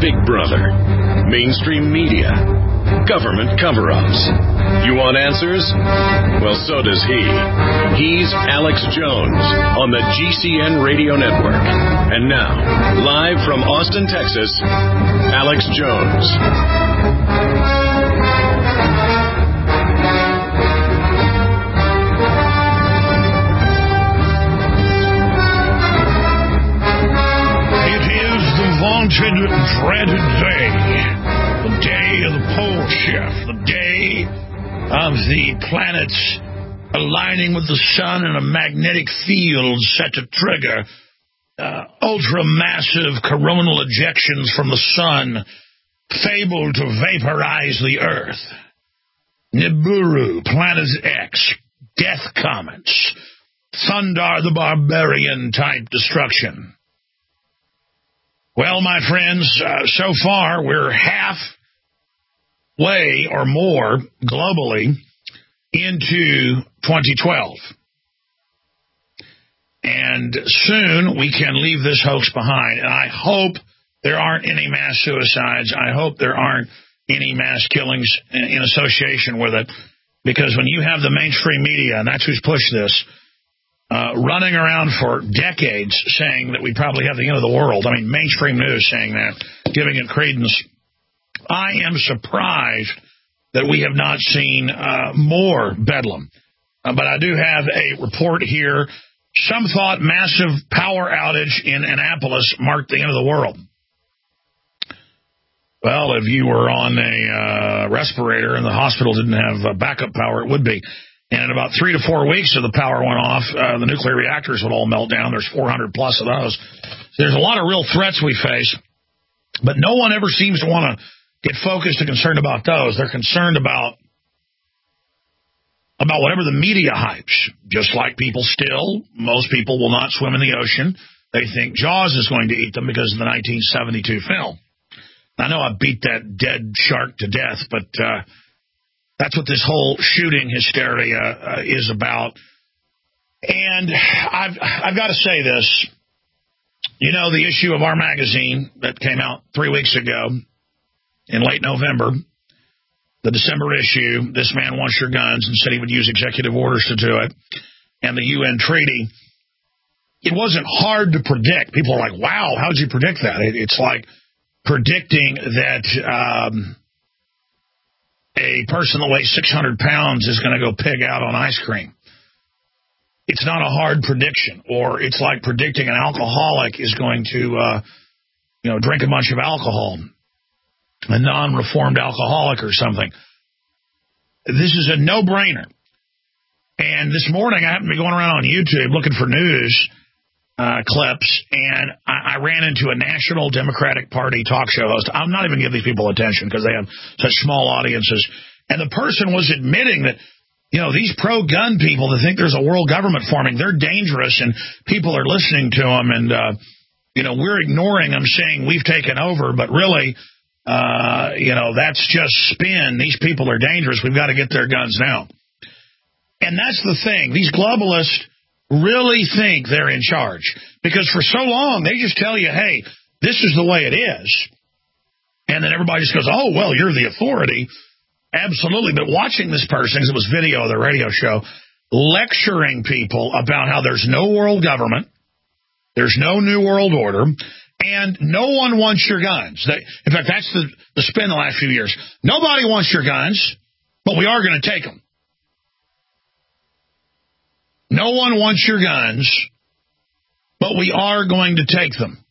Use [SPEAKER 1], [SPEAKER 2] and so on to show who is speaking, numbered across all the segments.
[SPEAKER 1] Big Brother, mainstream media, government cover-ups. You want answers? Well, so does he. He's Alex Jones on the GCN Radio Network. And now, live from Austin, Texas, Alex Jones.
[SPEAKER 2] Vaunted, dreaded day, the day of the pole shift, the day of the planets aligning with the sun in a magnetic field set to trigger ultra-massive coronal ejections from the sun, fabled to vaporize the Earth. Nibiru, Planet X, death comets, Thundar the Barbarian type destruction. Well, my friends, so far we're halfway or more globally into 2012. And soon we can leave this hoax behind. And I hope there aren't any mass suicides. I hope there aren't any mass killings in association with it. Because when you have the mainstream media, and that's who's pushed this, running around for decades saying that we probably have the end of the world. I mean, mainstream news saying that, giving it credence. I am surprised that we have not seen more bedlam. But I do have a report here. Some thought massive power outage in Annapolis marked the end of the world. Well, if you were on a respirator and the hospital didn't have backup power, it would be. And in about 3 to 4 weeks, if the power went off, the nuclear reactors would all melt down. There's 400 plus of those. There's a lot of real threats we face, but no one ever seems to want to get focused and concerned about those. They're concerned about whatever the media hypes. Just like most people will not swim in the ocean. They think Jaws is going to eat them because of the 1972 film. I know I beat that dead shark to death, but that's what this whole shooting hysteria is about. And I've got to say this. You know, the issue of our magazine that came out 3 weeks ago in late November, the December issue, This Man Wants Your Guns, and said he would use executive orders to do it, and the UN treaty, it wasn't hard to predict. People are like, wow, how did you predict that? It's like predicting that a person that weighs 600 pounds is going to go pig out on ice cream. It's not a hard prediction. Or it's like predicting an alcoholic is going to, drink a bunch of alcohol, a non-reformed alcoholic or something. This is a no-brainer. And this morning, I happened to be going around on YouTube looking for news clips, and I ran into a National Democratic Party talk show host. I'm not even giving these people attention because they have such small audiences. And the person was admitting that, these pro-gun people that think there's a world government forming, they're dangerous, and people are listening to them, and, we're ignoring them, saying we've taken over, but really, that's just spin. These people are dangerous. We've got to get their guns now. And that's the thing. These globalists really think they're in charge, because for so long they just tell you, hey, this is the way it is, and then everybody just goes, oh, well, you're the authority. Absolutely. But watching this person, because it was video of the radio show, lecturing people about how there's no world government, there's no new world order, and no one wants your guns. In fact, that's the spin the last few years. Nobody wants your guns, but we are going to take them. No one wants your guns, but we are going to take them.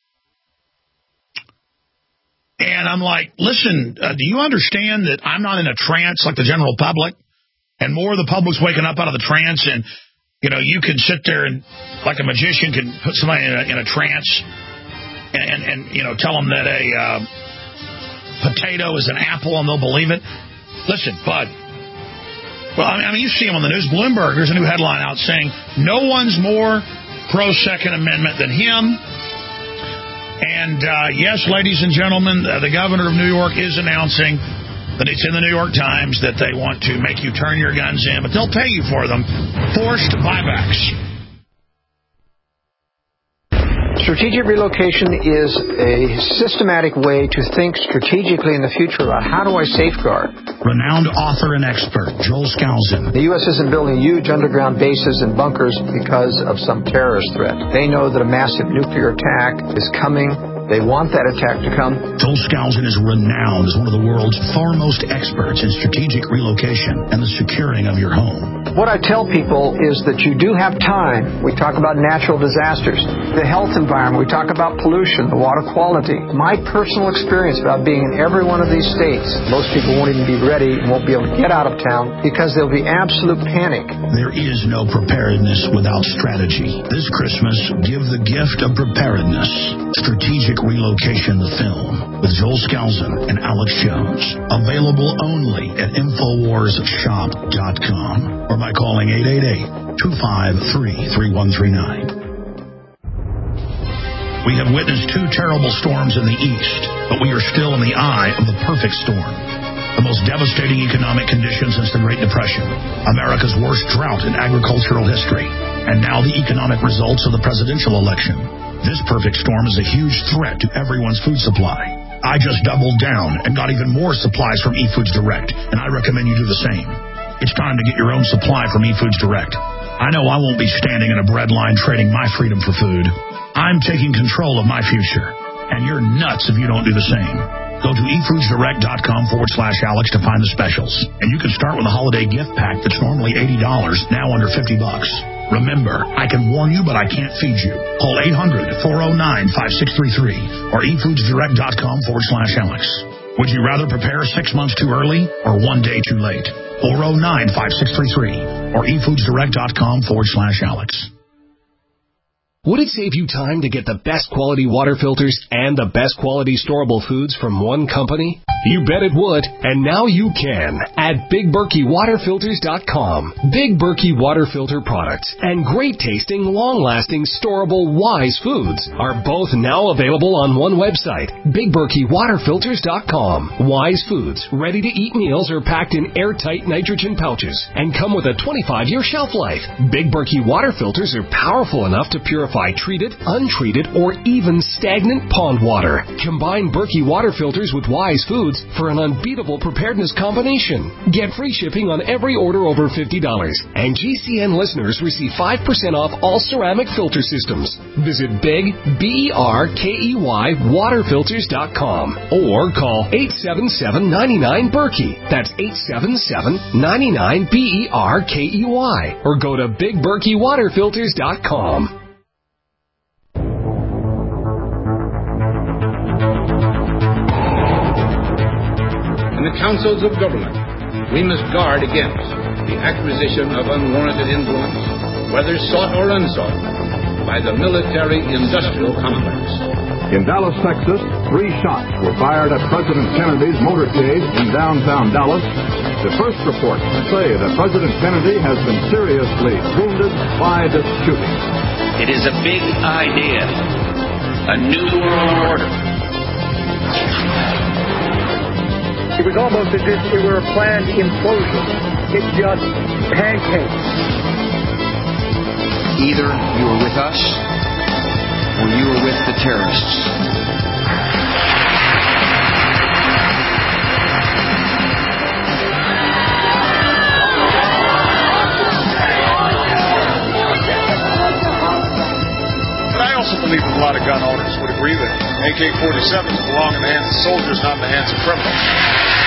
[SPEAKER 2] And I'm like, listen, do you understand that I'm not in a trance like the general public? And more of the public's waking up out of the trance, and, you can sit there and, like a magician, can put somebody in a trance and tell them that a potato is an apple and they'll believe it. Listen, bud. Well, I mean, you see him on the news. Bloomberg, there's a new headline out saying no one's more pro-Second Amendment than him. And, yes, ladies and gentlemen, the governor of New York is announcing that it's in the New York Times that they want to make you turn your guns in, but they'll pay you for them. Forced buybacks.
[SPEAKER 3] Strategic relocation is a systematic way to think strategically in the future about how do I safeguard.
[SPEAKER 2] Renowned author and expert Joel Skousen.
[SPEAKER 3] The U.S. isn't building huge underground bases and bunkers because of some terrorist threat. They know that a massive nuclear attack is coming. They want that attack to come.
[SPEAKER 2] Joel Skousen is renowned as one of the world's foremost experts in strategic relocation and the securing of your home.
[SPEAKER 3] What I tell people is that you do have time. We talk about natural disasters, the health environment. We talk about pollution, the water quality. My personal experience about being in every one of these states, most people won't even be ready and won't be able to get out of town because there'll be absolute panic.
[SPEAKER 2] There is no preparedness without strategy. This Christmas, give the gift of preparedness. Strategic Relocation, the film, with Joel Skousen and Alex Jones. Available only at InfoWarsShop.com or by calling 888-253-3139. We have witnessed two terrible storms in the east, but we are still in the eye of the perfect storm. The most devastating economic conditions since the Great Depression, America's worst drought in agricultural history, and now the economic results of the presidential election. This perfect storm is a huge threat to everyone's food supply. I just doubled down and got even more supplies from eFoods Direct, and I recommend you do the same. It's time to get your own supply from eFoods Direct. I know I won't be standing in a bread line trading my freedom for food. I'm taking control of my future, and you're nuts if you don't do the same. Go to eFoodsDirect.com/Alex to find the specials. And you can start with a holiday gift pack that's normally $80, now under $50. Remember, I can warn you, but I can't feed you. Call 800-409-5633 or eFoodsDirect.com/Alex. Would you rather prepare 6 months too early or 1 day too late? 409-5633 or eFoodsDirect.com/Alex.
[SPEAKER 4] Would it save you time to get the best quality water filters and the best quality storable foods from one company? You bet it would, and now you can at BigBerkeyWaterFilters.com. Big Berkey water filter products and great tasting, long-lasting, storable Wise foods are both now available on one website, BigBerkeyWaterFilters.com. Wise foods, ready-to-eat meals are packed in airtight nitrogen pouches and come with a 25-year shelf life. Big Berkey water filters are powerful enough to purify treated, untreated, or even stagnant pond water. Combine Berkey water filters with Wise foods for an unbeatable preparedness combination. Get free shipping on every order over $50. And GCN listeners receive 5% off all ceramic filter systems. Visit Big, BERKEY, waterfilters.com or call 877-99-BERKEY. That's 877-99-BERKEY. Or go to BigBerkeyWaterFilters.com.
[SPEAKER 5] In the councils of government, we must guard against the acquisition of unwarranted influence, whether sought or unsought, by the military-industrial complex.
[SPEAKER 6] In Dallas, Texas, 3 shots were fired at President Kennedy's motorcade in downtown Dallas. The first reports say that President Kennedy has been seriously wounded by this shooting.
[SPEAKER 7] It is a big idea, a new world order.
[SPEAKER 8] It was almost as if it were a planned implosion. It just pancakes.
[SPEAKER 9] Either you were with us or you were with the terrorists.
[SPEAKER 10] But I also believe that a lot of gun owners would agree that AK-47s belong in the hands of soldiers, not in the hands of criminals.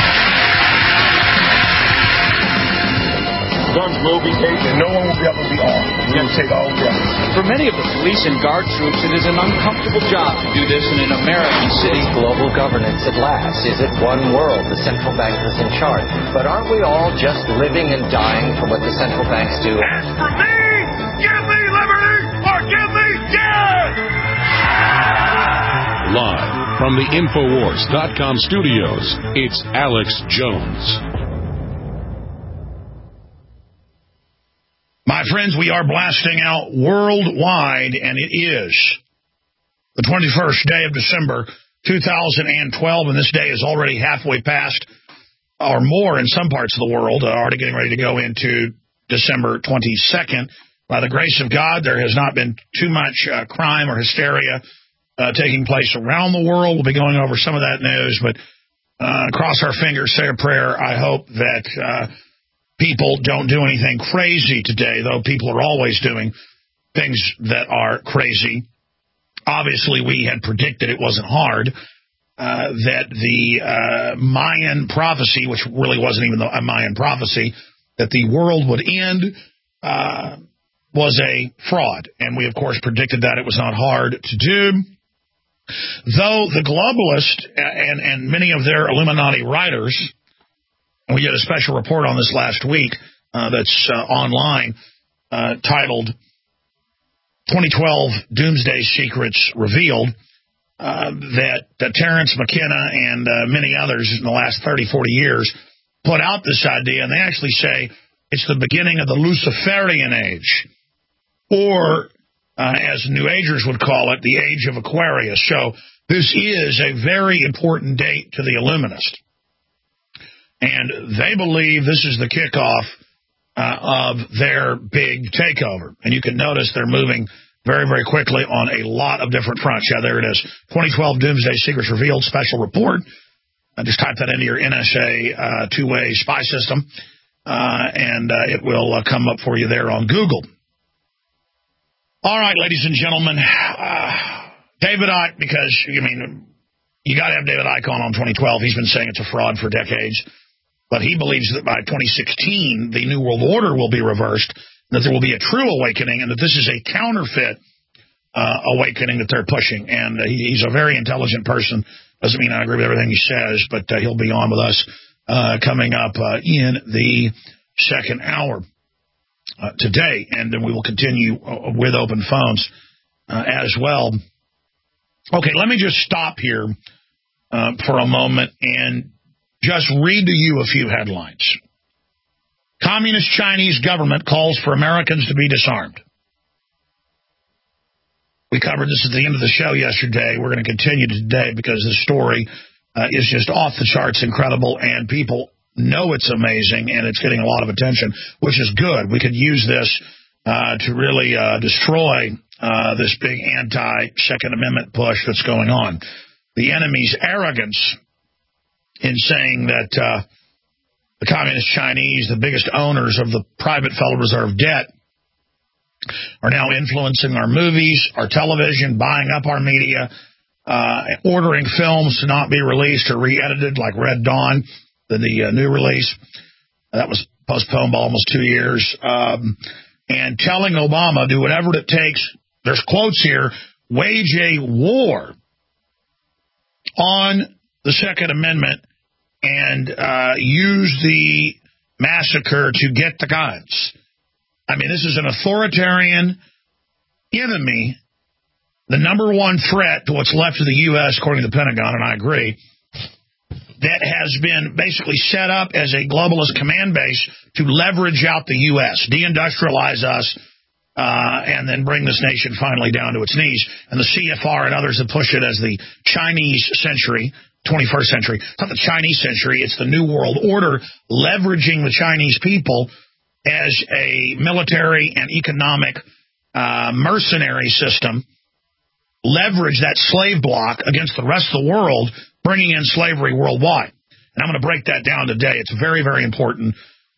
[SPEAKER 10] Guns will be taken, and no one will be able to be armed. We have to take all guns.
[SPEAKER 11] For many of the police and guard troops, it is an uncomfortable job to do this in an American city.
[SPEAKER 12] Global governance at last. Is it one world? The central bank is in charge. But aren't we all just living and dying for what the central banks do?
[SPEAKER 10] As for me, give me liberty or give me death!
[SPEAKER 1] Live from the Infowars.com studios, it's Alex Jones.
[SPEAKER 2] My friends, we are blasting out worldwide, and it is the 21st day of December, 2012, and this day is already halfway past, or more in some parts of the world, already getting ready to go into December 22nd. By the grace of God, there has not been too much crime or hysteria taking place around the world. We'll be going over some of that news, but cross our fingers, say a prayer. I hope that people don't do anything crazy today, though people are always doing things that are crazy. Obviously, we had predicted it wasn't hard, that the Mayan prophecy, which really wasn't even a Mayan prophecy, that the world would end, was a fraud. And we, of course, predicted that. It was not hard to do. Though the globalists and many of their Illuminati writers, and we did a special report on this last week that's online, titled 2012 Doomsday Secrets Revealed, that Terence McKenna and many others in the last 30, 40 years put out this idea, and they actually say it's the beginning of the Luciferian age, or as New Agers would call it, the age of Aquarius. So this is a very important date to the Illuminists. And they believe this is the kickoff of their big takeover. And you can notice they're moving very, very quickly on a lot of different fronts. Yeah, there it is. 2012 Doomsday Secrets Revealed Special Report. Just type that into your NSA two-way spy system, and it will come up for you there on Google. All right, ladies and gentlemen, David Icke, because, you got to have David Icke on 2012. He's been saying it's a fraud for decades. But he believes that by 2016, the New World Order will be reversed, that there will be a true awakening, and that this is a counterfeit awakening that they're pushing. And he's a very intelligent person. Doesn't mean I agree with everything he says, but he'll be on with us coming up in the second hour today. And then we will continue with open phones as well. Okay, let me just stop here for a moment and just read to you a few headlines. Communist Chinese government calls for Americans to be disarmed. We covered this at the end of the show yesterday. We're going to continue today because the story is just off the charts incredible, and people know it's amazing, and it's getting a lot of attention, which is good. We could use this to really destroy this big anti-Second Amendment push that's going on. The enemy's arrogance in saying that the Communist Chinese, the biggest owners of the private Federal Reserve debt, are now influencing our movies, our television, buying up our media, ordering films to not be released or re-edited like Red Dawn, the new release. That was postponed by almost 2 years. And telling Obama, do whatever it takes, there's quotes here, wage a war on the Second Amendment and use the massacre to get the guns. This is an authoritarian enemy, the number one threat to what's left of the U.S., according to the Pentagon, and I agree, that has been basically set up as a globalist command base to leverage out the U.S., deindustrialize us, and then bring this nation finally down to its knees. And the CFR and others that push it as the Chinese century, 21st century. It's not the Chinese century, it's the New World Order, leveraging the Chinese people as a military and economic mercenary system, leverage that slave block against the rest of the world, bringing in slavery worldwide. And I'm going to break that down today. It's very, very important.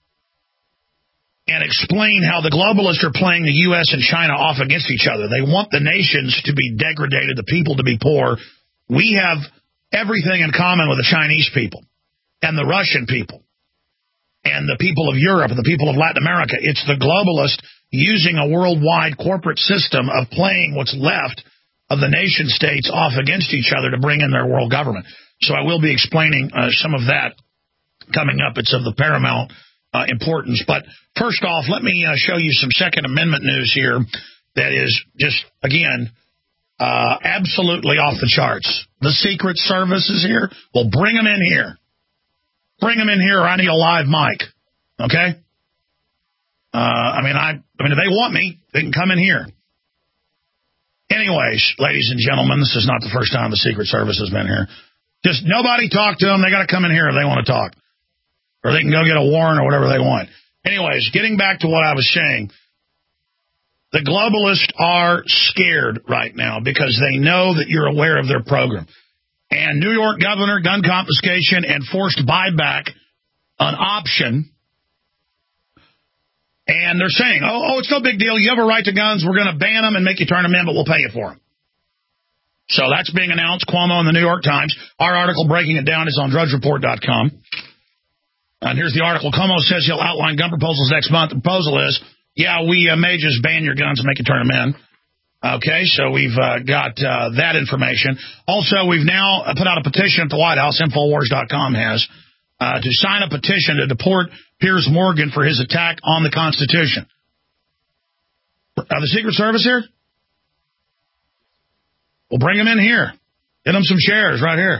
[SPEAKER 2] And explain how the globalists are playing the U.S. and China off against each other. They want the nations to be degraded, the people to be poor. We have everything in common with the Chinese people and the Russian people and the people of Europe and the people of Latin America. It's the globalists using a worldwide corporate system of playing what's left of the nation states off against each other to bring in their world government. So I will be explaining some of that coming up. It's of the paramount importance. But first off, let me show you some Second Amendment news here that is just, again, absolutely off the charts. The Secret Service is here. Well, bring them in here. Bring them in here, or I need a live mic. Okay? If they want me, they can come in here. Anyways, ladies and gentlemen, this is not the first time the Secret Service has been here. Just nobody talk to them. They got to come in here if they want to talk. Or they can go get a warrant or whatever they want. Anyways, getting back to what I was saying, The globalists are scared right now because they know that you're aware of their program. And New York governor, gun confiscation and forced buyback, an option. And they're saying, oh, it's no big deal. You have a right to guns. We're going to ban them and make you turn them in, but we'll pay you for them. So that's being announced. Cuomo in the New York Times. Our article breaking it down is on drudgereport.com. And here's the article. Cuomo says he'll outline gun proposals next month. The proposal is, we may just ban your guns and make you turn them in. Okay, so we've got that information. Also, we've now put out a petition at the White House, Infowars.com has, to sign a petition to deport Piers Morgan for his attack on the Constitution. The Secret Service here? We'll bring him in here. Get him some shares right here.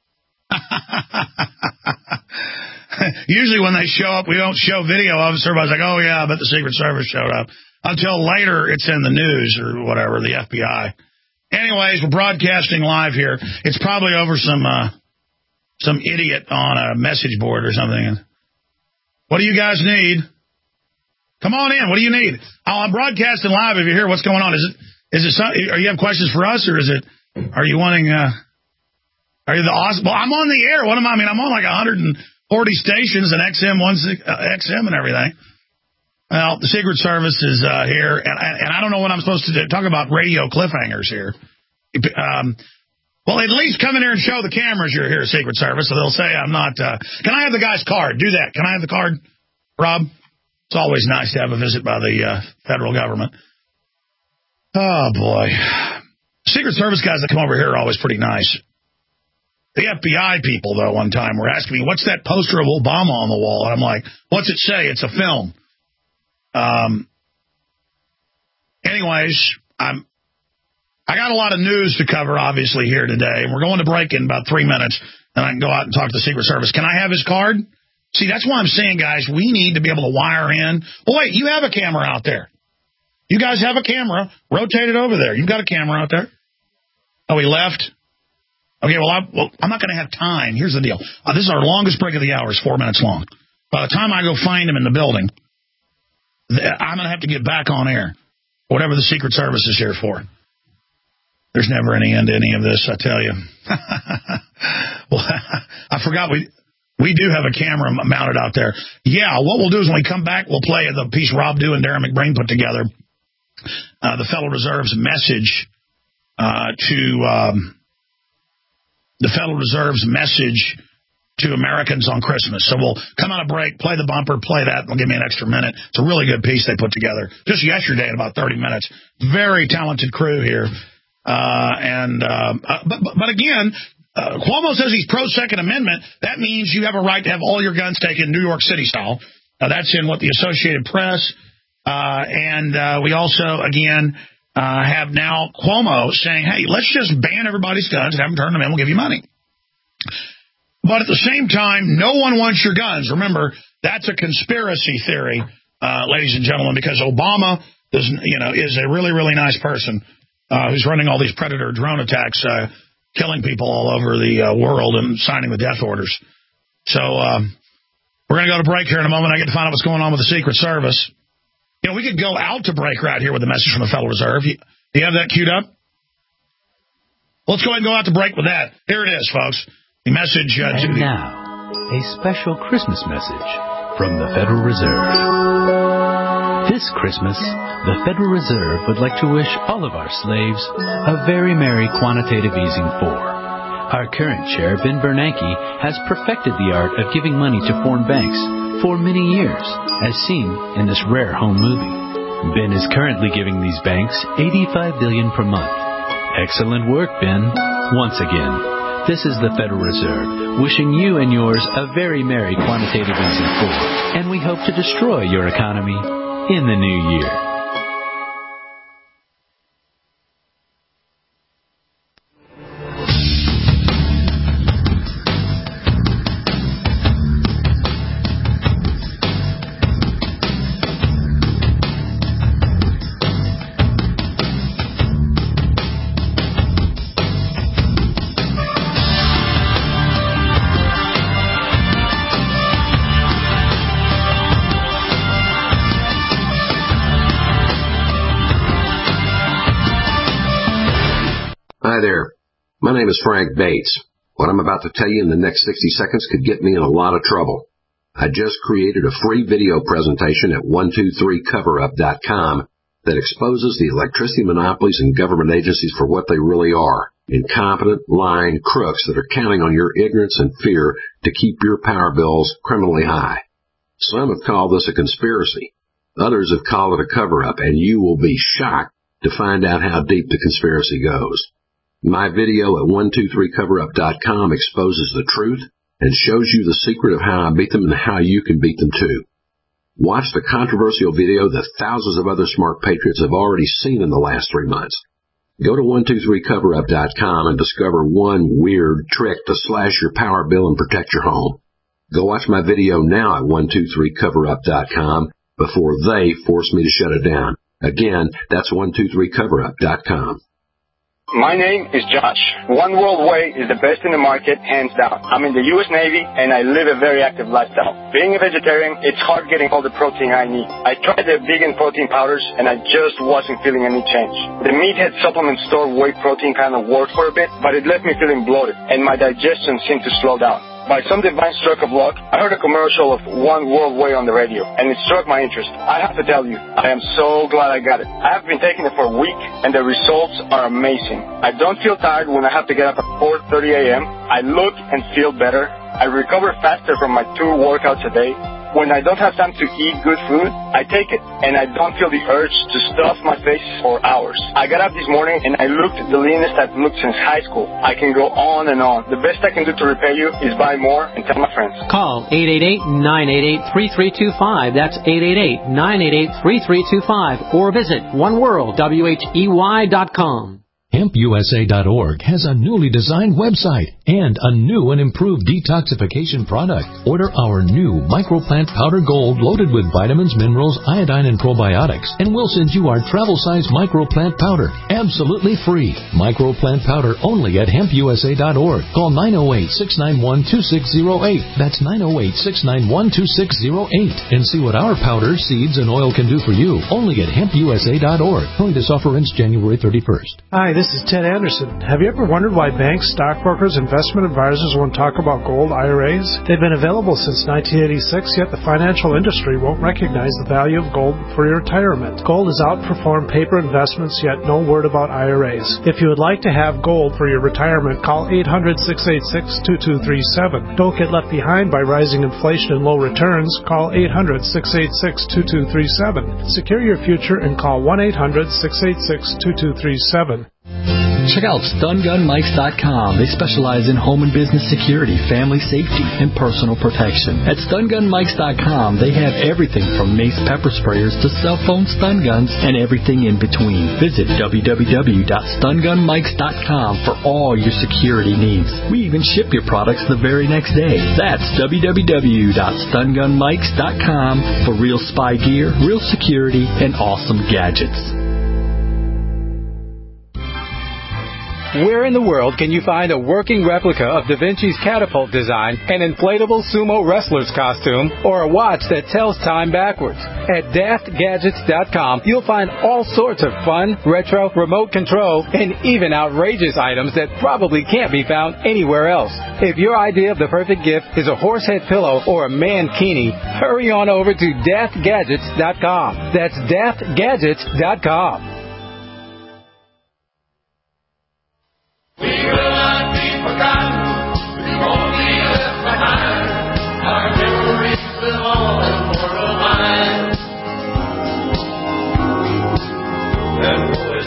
[SPEAKER 2] Usually when they show up, we don't show video of it. So everybody's like, oh, yeah, I bet the Secret Service showed up. Until later, it's in the news or whatever, the FBI. Anyways, we're broadcasting live here. It's probably over some idiot on a message board or something. What do you guys need? Come on in. What do you need? I'm broadcasting live. If you hear what's going on, is it are you have questions for us, or are you wanting? Are you the awesome? Well, I'm on the air. What am I? I mean, I'm on like 140 stations and XM and everything. Well, the Secret Service is here, and I don't know what I'm supposed to do. Talk about radio cliffhangers here. Well, at least come in here and show the cameras you're here, Secret Service, so they'll say I'm not... Can I have the guy's card? Do that. Can I have the card, Rob? It's always nice to have a visit by the federal government. Oh, boy. Secret Service guys that come over here are always pretty nice. The FBI people, though, one time were asking me, what's that poster of Obama on the wall? And I'm like, what's it say? It's a film. Anyways, I got a lot of news to cover, obviously, here today. And we're going to break in about 3 minutes, and I can go out and talk to the Secret Service. Can I have his card? See, that's why I'm saying, guys, we need to be able to wire in. Well, wait, you have a camera out there. You guys have a camera. Rotate it over there. You've got a camera out there. Oh, he left? Okay, well, I'm not going to have time. Here's the deal. This is our longest break of the hour. It's 4 minutes long. By the time I go find him in the building, I'm going to have to get back on air. Whatever the Secret Service is here for. There's never any end to any of this, I tell you. Well, I forgot we do have a camera mounted out there. Yeah, what we'll do is when we come back, we'll play the piece Rob Dew and Darren McBrain put together. The Federal Reserve's message to Americans on Christmas. So we'll come on a break, play the bumper, play that. They'll give me an extra minute. It's a really good piece they put together just yesterday in about 30 minutes. Very talented crew here. But again, Cuomo says he's pro-Second Amendment. That means you have a right to have all your guns taken New York City style. That's in what the Associated Press. And we also, again, have now Cuomo saying, hey, let's just ban everybody's guns and have them turn them in. We'll give you money. But at the same time, no one wants your guns. Remember, that's a conspiracy theory, ladies and gentlemen, because Obama is a really, really nice person who's running all these predator drone attacks, killing people all over the world and signing the death orders. So we're going to go to break here in a moment. I get to find out what's going on with the Secret Service. We could go out to break right here with a message from the Federal Reserve. Do you have that queued up? Let's go ahead and go out to break with that. Here it is, folks. The message
[SPEAKER 13] and now, a special Christmas message from the Federal Reserve. This Christmas, the Federal Reserve would like to wish all of our slaves a very merry quantitative easing 4. Our current chair, Ben Bernanke, has perfected the art of giving money to foreign banks for many years, as seen in this rare home movie. Ben is currently giving these banks $85 billion per month. Excellent work, Ben. Once again, this is the Federal Reserve, wishing you and yours a very merry quantitative easing 4, and we hope to destroy your economy in the new year.
[SPEAKER 14] My name is Frank Bates. What I'm about to tell you in the next 60 seconds could get me in a lot of trouble. I just created a free video presentation at 123coverup.com that exposes the electricity monopolies and government agencies for what they really are. Incompetent, lying crooks that are counting on your ignorance and fear to keep your power bills criminally high. Some have called this a conspiracy. Others have called it a cover-up, and you will be shocked to find out how deep the conspiracy goes. My video at 123coverup.com exposes the truth and shows you the secret of how I beat them and how you can beat them too. Watch the controversial video that thousands of other smart patriots have already seen in the last 3 months. Go to 123coverup.com and discover one weird trick to slash your power bill and protect your home. Go watch my video now at 123coverup.com before they force me to shut it down. Again, that's 123coverup.com.
[SPEAKER 15] My name is Josh. One World Whey is the best in the market, hands down. I'm in the U.S. Navy, and I live a very active lifestyle. Being a vegetarian, it's hard getting all the protein I need. I tried the vegan protein powders, and I just wasn't feeling any change. The Meathead supplement store whey protein kind of worked for a bit, but it left me feeling bloated, and my digestion seemed to slow down. By some divine stroke of luck, I heard a commercial of One World Whey on the radio, and it struck my interest. I have to tell you, I am so glad I got it. I have been taking it for a week, and the results are amazing. I don't feel tired when I have to get up at 4:30 a.m. I look and feel better. I recover faster from my 2 workouts a day. When I don't have time to eat good food, I take it, and I don't feel the urge to stuff my face for hours. I got up this morning, and I looked the leanest I've looked since high school. I can go on and on. The best I can do to repay you is buy more and tell my friends.
[SPEAKER 16] Call 888-988-3325. That's 888-988-3325. Or visit oneworldwhey.com.
[SPEAKER 17] HempUSA.org has a newly designed website and a new and improved detoxification product. Order our new Microplant Powder Gold loaded with vitamins, minerals, iodine, and probiotics, and we'll send you our travel-size Microplant Powder absolutely free. Microplant Powder only at HempUSA.org. Call 908-691-2608. That's 908-691-2608. And see what our powder, seeds, and oil can do for you only at HempUSA.org. Only this offer ends January 31st.
[SPEAKER 18] Hi, this is Ted Anderson. Have you ever wondered why banks, stockbrokers, investment advisors won't talk about gold IRAs? They've been available since 1986, yet the financial industry won't recognize the value of gold for your retirement. Gold has outperformed paper investments, yet no word about IRAs. If you would like to have gold for your retirement, call 800-686-2237. Don't get left behind by rising inflation and low returns. Call 800-686-2237. Secure your future and call 1-800-686-2237.
[SPEAKER 19] Check out StunGunMikes.com. They specialize in home and business security, family safety, and personal protection. At StunGunMikes.com, they have everything from mace pepper sprayers to cell phone stun guns and everything in between. Visit www.StunGunMikes.com for all your security needs. We even ship your products the very next day. That's www.StunGunMikes.com for real spy gear, real security, and awesome gadgets.
[SPEAKER 20] Where in the world can you find a working replica of Da Vinci's catapult design, an inflatable sumo wrestler's costume, or a watch that tells time backwards? At daftgadgets.com, you'll find all sorts of fun, retro, remote control, and even outrageous items that probably can't be found anywhere else. If your idea of the perfect gift is a horsehead pillow or a mankini, hurry on over to daftgadgets.com. That's daftgadgets.com.
[SPEAKER 21] We will not be forgotten. We won't be left behind. Our memories live on in mortal minds. That boy's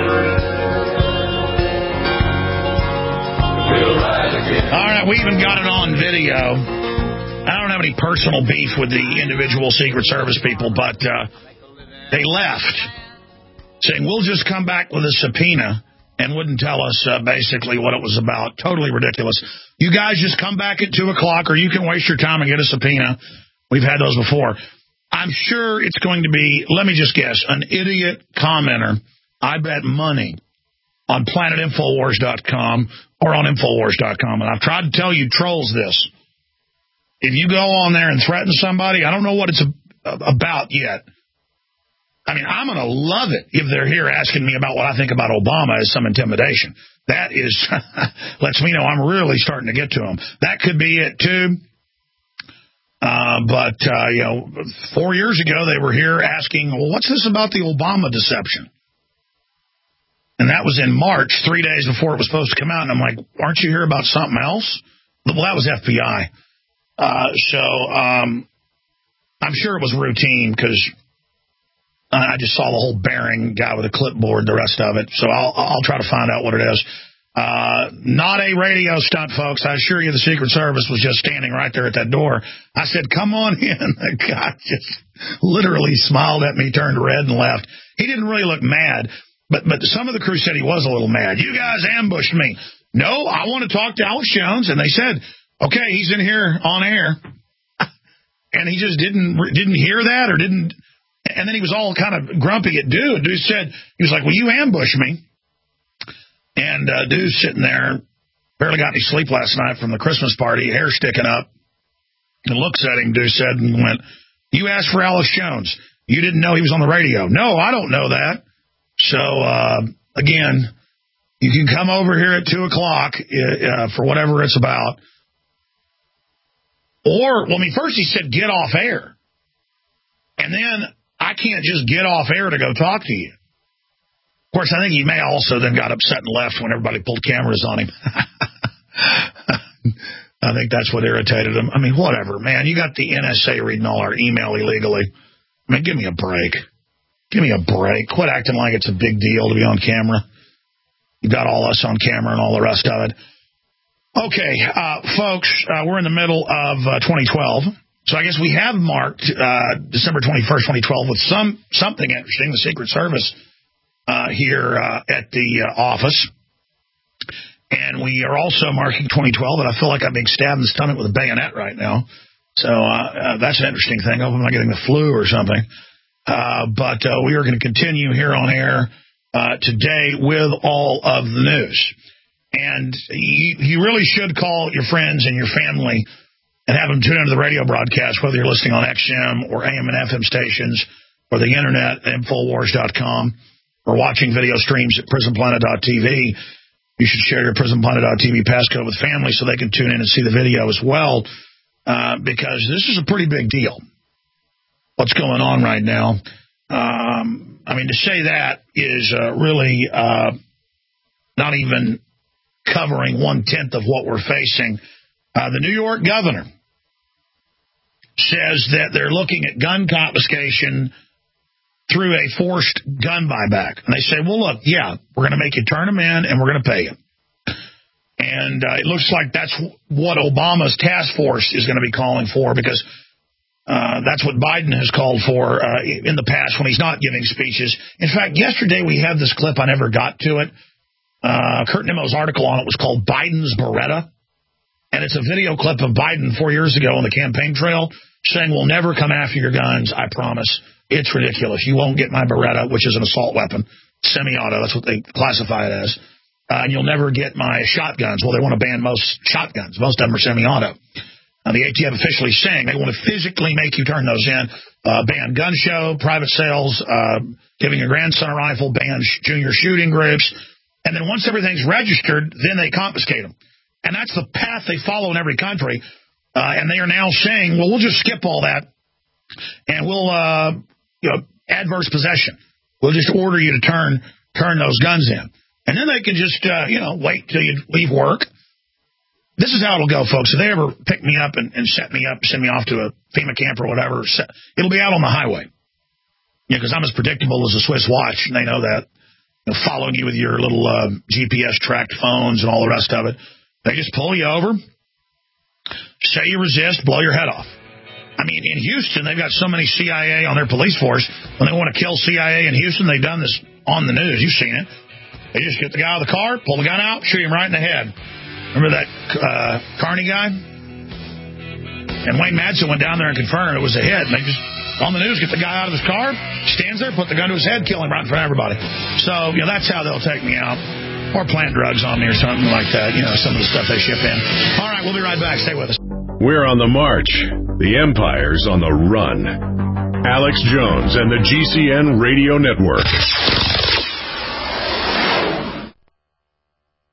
[SPEAKER 21] we'll rise again.
[SPEAKER 2] All right, we even got it on video. I don't have any personal beef with the individual Secret Service people, but they left saying, we'll just come back with a subpoena, and wouldn't tell us basically what it was about. Totally ridiculous. You guys just come back at 2 o'clock, or you can waste your time and get a subpoena. We've had those before. I'm sure it's going to be, let me just guess, an idiot commenter, I bet money, on planetinfowars.com or on Infowars.com. And I've tried to tell you trolls this. If you go on there and threaten somebody, I don't know what it's about yet. I mean, I'm going to love it if they're here asking me about what I think about Obama as some intimidation. that is lets me know I'm really starting to get to them. That could be it, too. But 4 years ago, they were here asking, well, what's this about the Obama deception? And that was in March, 3 days before it was supposed to come out. And I'm like, aren't you here about something else? Well, that was FBI. I'm sure it was routine because I just saw the whole Bering guy with a clipboard, the rest of it. So I'll try to find out what it is. Not a radio stunt, folks. I assure you the Secret Service was just standing right there at that door. I said, come on in. The guy just literally smiled at me, turned red, and left. He didn't really look mad. But some of the crew said he was a little mad. You guys ambushed me. No, I want to talk to Alex Jones. And they said, okay, he's in here on air. And he just didn't hear that or didn't. And then he was all kind of grumpy at Dude. Dude said, he was like, well, you ambushed me. And Dude's sitting there, barely got any sleep last night from the Christmas party, hair sticking up, and looks at him, Dude said, and went, you asked for Alex Jones. You didn't know he was on the radio. No, I don't know that. So, again, you can come over here at 2 o'clock for whatever it's about. Or, first he said, get off air. And then I can't just get off air to go talk to you. Of course, I think he may also then got upset and left when everybody pulled cameras on him. I think that's what irritated him. Whatever, man. You got the NSA reading all our email illegally. Give me a break. Give me a break. Quit acting like it's a big deal to be on camera. You got all us on camera and all the rest of it. Okay, folks, we're in the middle of 2012. So I guess we have marked December 21st, 2012 with something interesting, the Secret Service here at the office. And we are also marking 2012, and I feel like I'm being stabbed in the stomach with a bayonet right now. So that's an interesting thing. I hope I'm not getting the flu or something. But we are going to continue here on air today with all of the news. And you really should call your friends and your family and have them tune into the radio broadcast, whether you're listening on XM or AM and FM stations or the internet at Infowars.com or watching video streams at PrisonPlanet.tv. You should share your PrisonPlanet.tv passcode with family so they can tune in and see the video as well, because this is a pretty big deal. What's going on right now? To say that is really not even covering 1/10 of what we're facing. The New York governor says that they're looking at gun confiscation through a forced gun buyback. And they say, well, look, yeah, we're going to make you turn them in and we're going to pay you. And it looks like that's what Obama's task force is going to be calling for, because that's what Biden has called for in the past when he's not giving speeches. In fact, yesterday we had this clip. I never got to it. Kurt Nimmo's article on it was called Biden's Beretta. And it's a video clip of Biden 4 years ago on the campaign trail saying, we'll never come after your guns, I promise. It's ridiculous. You won't get my Beretta, which is an assault weapon, semi-auto. That's what they classify it as. And you'll never get my shotguns. Well, they want to ban most shotguns. Most of them are semi-auto. The ATF officially saying they want to physically make you turn those in, ban gun show, private sales, giving your grandson a rifle, ban junior shooting groups. And then once everything's registered, then they confiscate them. And that's the path they follow in every country. And they are now saying, well, we'll just skip all that, and we'll adverse possession. We'll just order you to turn those guns in. And then they can just, wait till you leave work. This is how it'll go, folks. If they ever pick me up and set me up, send me off to a FEMA camp or whatever, it'll be out on the highway. Because I'm as predictable as a Swiss watch, and they know that. Following you with your little GPS-tracked phones and all the rest of it. They just pull you over, say you resist, blow your head off. In Houston, they've got so many CIA on their police force. When they want to kill CIA in Houston, they've done this on the news. You've seen it. They just get the guy out of the car, pull the gun out, shoot him right in the head. Remember that Carney guy? And Wayne Madsen went down there and confirmed it was a hit. And they just, on the news, get the guy out of his car, stands there, put the gun to his head, kill him right in front of everybody. So, that's how they'll take me out. Or plant drugs on me or something like that. Some of the stuff they ship in. All right, we'll be right back. Stay with us.
[SPEAKER 1] We're on the march. The empire's on the run. Alex Jones and the GCN Radio Network.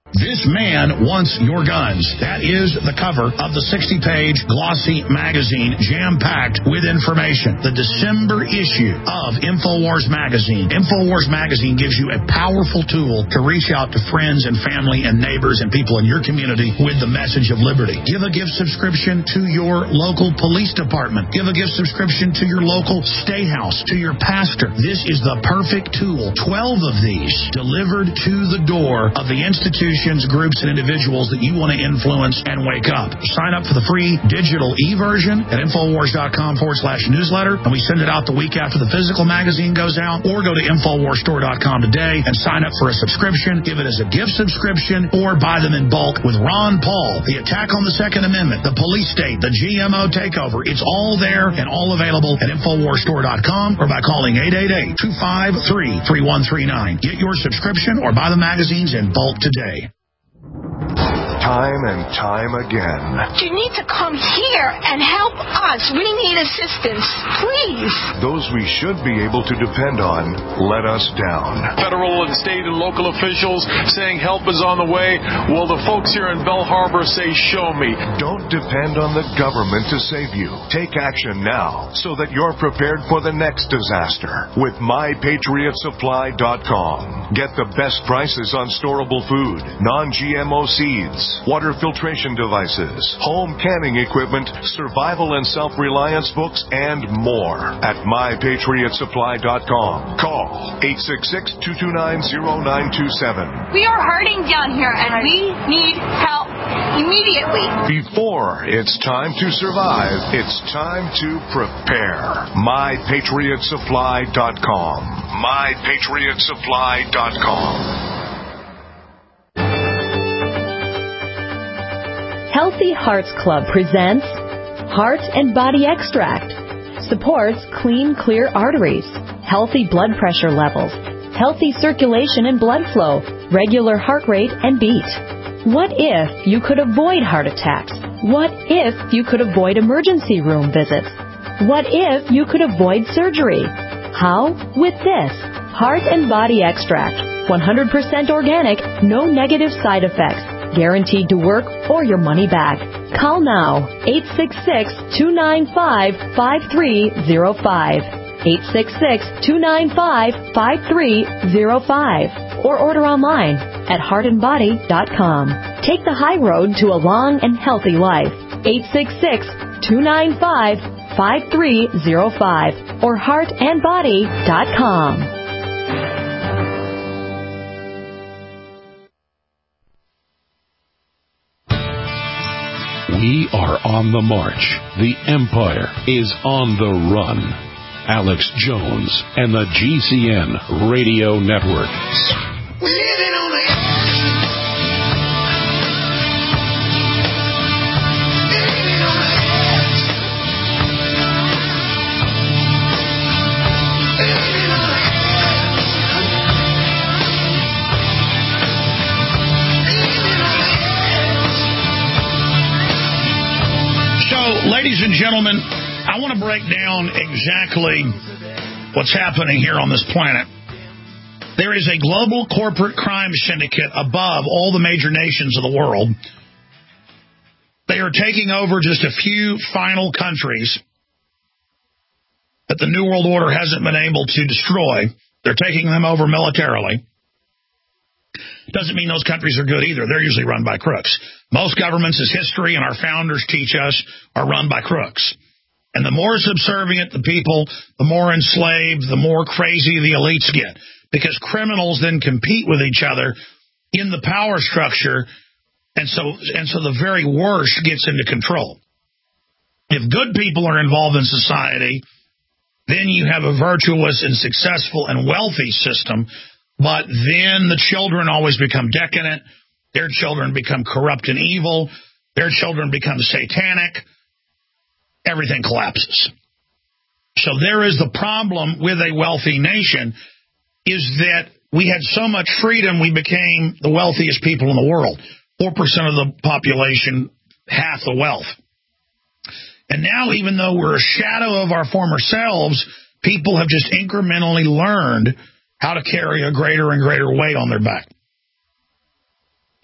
[SPEAKER 2] man wants your guns. That is the cover of the 60-page glossy magazine, jam-packed with information. The December issue of InfoWars Magazine. InfoWars Magazine gives you a powerful tool to reach out to friends and family and neighbors and people in your community with the message of liberty. Give a gift subscription to your local police department. Give a gift subscription to your local state house, to your pastor. This is the perfect tool. 12 of these delivered to the door of the institutions, groups, and individuals that you want to influence and wake up. Sign up for the free digital e-version at Infowars.com/newsletter, and we send it out the week after the physical magazine goes out, or go to InfoWarsStore.com today and sign up for a subscription. Give it as a gift subscription or buy them in bulk with Ron Paul, the attack on the Second Amendment, the police state, the GMO takeover. It's all there and all available at InfoWarsStore.com or by calling 888-253-3139. Get your subscription or buy the magazines in bulk today.
[SPEAKER 16] Time and time again.
[SPEAKER 22] You need to come here and help us. We need assistance, please.
[SPEAKER 16] Those we should be able to depend on let us down.
[SPEAKER 23] Federal and state and local officials saying help is on the way. Well, the folks here in Bell Harbor say, show me.
[SPEAKER 16] Don't depend on the government to save you. Take action now so that you're prepared for the next disaster with MyPatriotSupply.com. Get the best prices on storable food, non-GMO seeds, water filtration devices, home canning equipment, survival and self-reliance books, and more at MyPatriotSupply.com. Call 866-229-0927.
[SPEAKER 22] We are hurting down here, and we need help immediately.
[SPEAKER 16] Before it's time to survive, it's time to prepare. MyPatriotSupply.com. MyPatriotSupply.com.
[SPEAKER 24] Healthy Hearts Club presents Heart and Body Extract. Supports clean, clear arteries, healthy blood pressure levels, healthy circulation and blood flow, regular heart rate and beat. What if you could avoid heart attacks? What if you could avoid emergency room visits? What if you could avoid surgery? How? With this Heart and Body Extract. 100% organic, no negative side effects. Guaranteed to work or your money back. Call now, 866-295-5305. 866-295-5305. Or order online at heartandbody.com. Take the high road to a long and healthy life. 866-295-5305 or heartandbody.com.
[SPEAKER 1] We are on the march. The empire is on the run. Alex Jones and the GCN Radio Network.
[SPEAKER 21] We're living on the edge. Living on the edge. Living on the edge.
[SPEAKER 2] So, ladies and gentlemen, I want to break down exactly what's happening here on this planet. There is a global corporate crime syndicate above all the major nations of the world. They are taking over just a few final countries that the New World Order hasn't been able to destroy. They're taking them over militarily. Doesn't mean those countries are good either. They're usually run by crooks. Most governments, as history and our founders teach us, are run by crooks. And the more subservient the people, the more enslaved, the more crazy the elites get. Because criminals then compete with each other in the power structure, and so the very worst gets into control. If good people are involved in society, then you have a virtuous and successful and wealthy system, but then the children always become decadent, their children become corrupt and evil, their children become satanic, everything collapses. So there is the problem with a wealthy nation, is that we had so much freedom, we became the wealthiest people in the world. 4% of the population, half the wealth. And now, even though we're a shadow of our former selves, people have just incrementally learned how to carry a greater and greater weight on their back.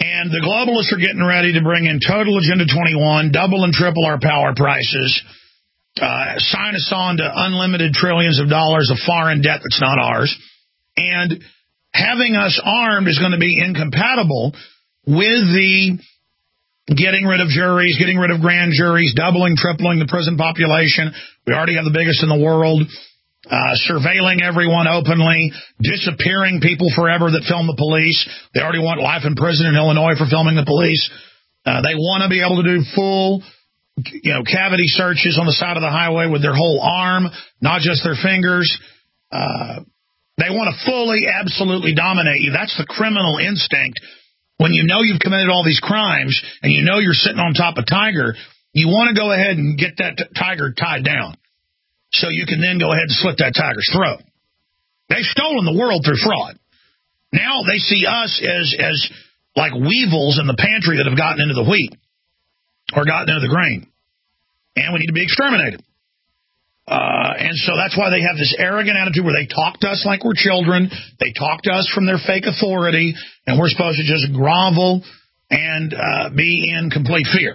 [SPEAKER 2] And the globalists are getting ready to bring in total Agenda 21, double and triple our power prices, sign us on to unlimited trillions of dollars of foreign debt that's not ours. And having us armed is going to be incompatible with the getting rid of juries, getting rid of grand juries, doubling, tripling the prison population. We already have the biggest in the world. Surveilling everyone openly, disappearing people forever that film the police. They already want life in prison in Illinois for filming the police. They want to be able to do full, cavity searches on the side of the highway with their whole arm, not just their fingers. They want to fully, absolutely dominate you. That's the criminal instinct. When you know you've committed all these crimes and you know you're sitting on top of Tiger, you want to go ahead and get that Tiger tied down so you can then go ahead and slit that Tiger's throat. They've stolen the world through fraud. Now they see us as like weevils in the pantry that have gotten into the wheat or gotten into the grain, and we need to be exterminated. And so that's why they have this arrogant attitude where they talk to us like we're children. They talk to us from their fake authority, and we're supposed to just grovel and be in complete fear.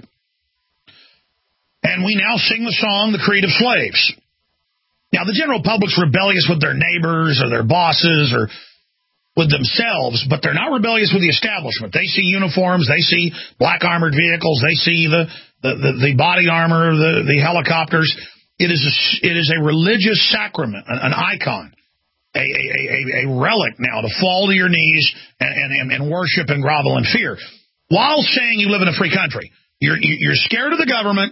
[SPEAKER 2] And we now sing the song, The Creed of Slaves. Now, the general public's rebellious with their neighbors or their bosses or with themselves, but they're not rebellious with the establishment. They see uniforms, they see black armored vehicles, they see the body armor, the helicopters. It is a religious sacrament, an icon, a relic now to fall to your knees and worship and grovel in fear, while saying you live in a free country. You're scared of the government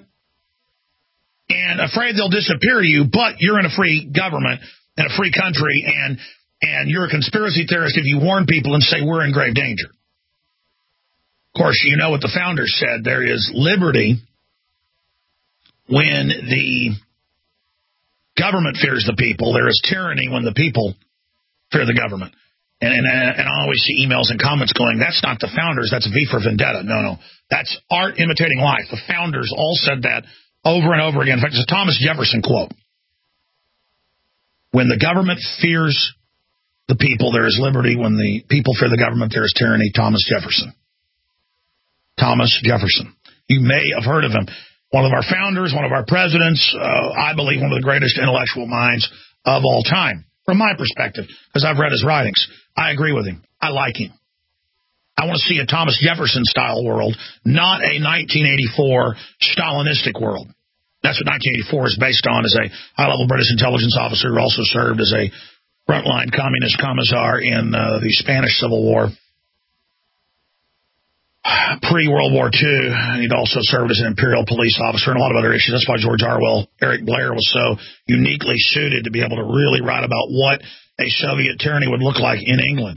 [SPEAKER 2] and afraid they'll disappear you, but you're in a free government and a free country, and you're a conspiracy theorist if you warn people and say we're in grave danger. Of course, you know what the founders said. There is liberty when the government fears the people. There is tyranny when the people fear the government. And I always see emails and comments going, that's not the founders, that's V for Vendetta. No. That's art imitating life. The founders all said that over and over again. In fact, it's a Thomas Jefferson quote. When the government fears the people, there is liberty. When the people fear the government, there is tyranny. Thomas Jefferson. Thomas Jefferson. You may have heard of him. One of our founders, one of our presidents, I believe one of the greatest intellectual minds of all time, from my perspective, because I've read his writings. I agree with him. I like him. I want to see a Thomas Jefferson-style world, not a 1984 Stalinistic world. That's what 1984 is based on, as a high-level British intelligence officer who also served as a frontline communist commissar in the Spanish Civil War. Pre-World War II, he'd also served as an imperial police officer and a lot of other issues. That's why George Orwell, Eric Blair was so uniquely suited to be able to really write about what a Soviet tyranny would look like in England.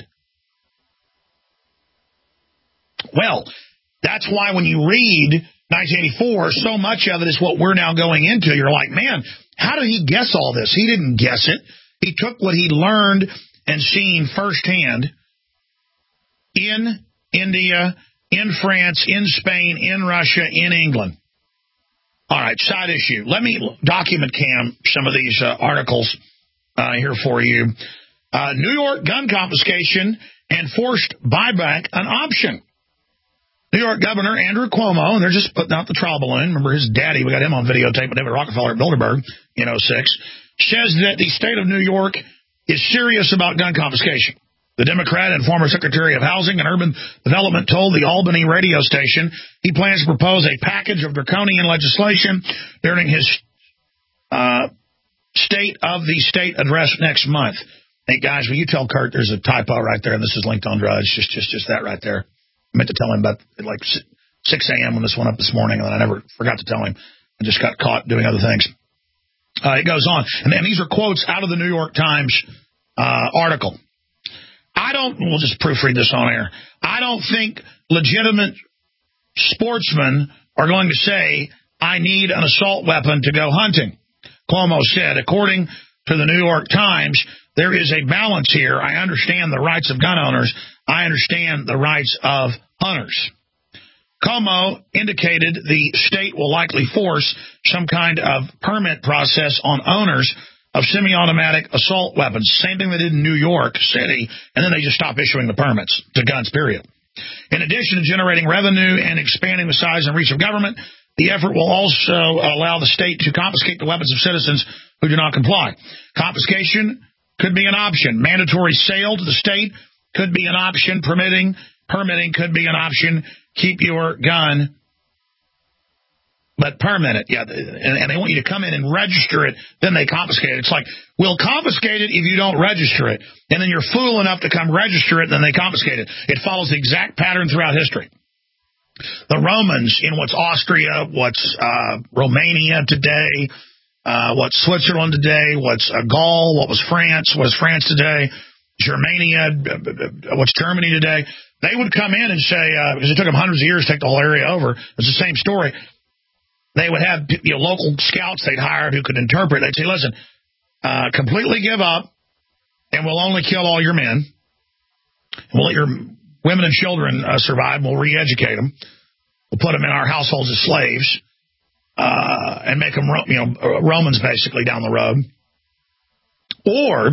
[SPEAKER 2] Well, that's why when you read 1984, so much of it is what we're now going into. You're like, man, how did he guess all this? He didn't guess it. He took what he learned and seen firsthand in India, in France, in Spain, in Russia, in England. All right, side issue. Let me document cam some of these articles here for you. New York gun confiscation and forced buyback an option. New York Governor Andrew Cuomo, and they're just putting out the trial balloon. Remember his daddy, we got him on videotape with David Rockefeller at Bilderberg in 2006, says that the state of New York is serious about gun confiscation. The Democrat and former Secretary of Housing and Urban Development told the Albany radio station he plans to propose a package of draconian legislation during his State of the State address next month. Hey, guys, will you tell Kurt there's a typo right there, and this is linked on Drudge, just that right there. I meant to tell him about like 6 a.m. when this went up this morning, and then I never forgot to tell him. I just got caught doing other things. It goes on. And these are quotes out of the New York Times article. We'll just proofread this on air. I don't think legitimate sportsmen are going to say, I need an assault weapon to go hunting. Cuomo said, according to the New York Times, there is a balance here. I understand the rights of gun owners. I understand the rights of hunters. Cuomo indicated the state will likely force some kind of permit process on owners of semi-automatic assault weapons. Same thing they did in New York City, and then they just stopped issuing the permits to guns, period. In addition to generating revenue and expanding the size and reach of government, the effort will also allow the state to confiscate the weapons of citizens who do not comply. Confiscation could be an option. Mandatory sale to the state could be an option. Permitting could be an option. Keep your gun, but permit it. Yeah, and they want you to come in and register it, then they confiscate it. It's like, we'll confiscate it if you don't register it, and then you're fool enough to come register it, then they confiscate it. It follows the exact pattern throughout history. The Romans in what's Austria, what's Romania today, what's Switzerland today, what's Gaul, what was France today, Germania, what's Germany today, they would come in and say, because it took them hundreds of years to take the whole area over, it's the same story. They would have local scouts they'd hired who could interpret. They'd say, listen, completely give up, and we'll only kill all your men. We'll let your women and children survive. We'll re-educate them. We'll put them in our households as slaves and make them Romans basically down the road. Or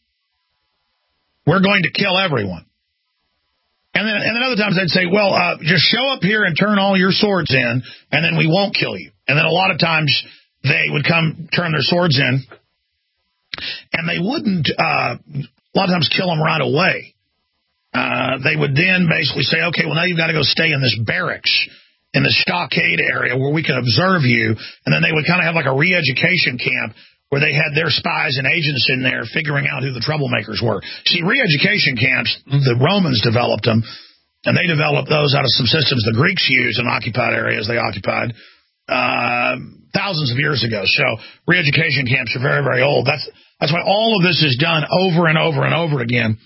[SPEAKER 2] we're going to kill everyone. And then other times they'd say, well, just show up here and turn all your swords in, and then we won't kill you. And then a lot of times they would come turn their swords in, and they wouldn't a lot of times kill them right away. They would then basically say, okay, well, now you've got to go stay in this barracks, in the stockade area where we can observe you. And then they would kind of have like a re-education camp where they had their spies and agents in there figuring out who the troublemakers were. See, re-education camps, the Romans developed them, and they developed those out of some systems the Greeks used in occupied areas they occupied thousands of years ago. So re-education camps are very, very old. That's why all of this is done over and over and over again.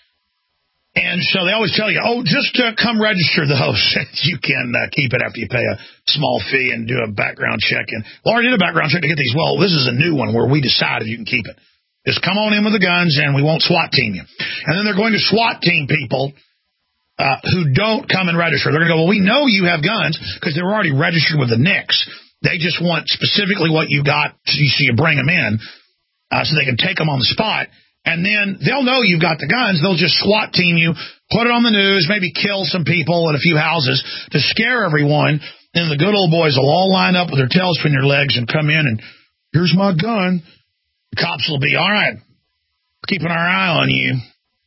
[SPEAKER 2] And so they always tell you, just come register those. You can keep it after you pay a small fee and do a background check. And we already did a background check to get these. Well, this is a new one where we decided you can keep it. Just come on in with the guns and we won't SWAT team you. And then they're going to SWAT team people who don't come and register. They're going to go, well, we know you have guns because they were already registered with the NICS. They just want specifically what you got so you bring them in so they can take them on the spot. And then they'll know you've got the guns. They'll just SWAT team you, put it on the news, maybe kill some people at a few houses to scare everyone. And the good old boys will all line up with their tails between their legs and come in and, here's my gun. The cops will be, all right, keeping our eye on you.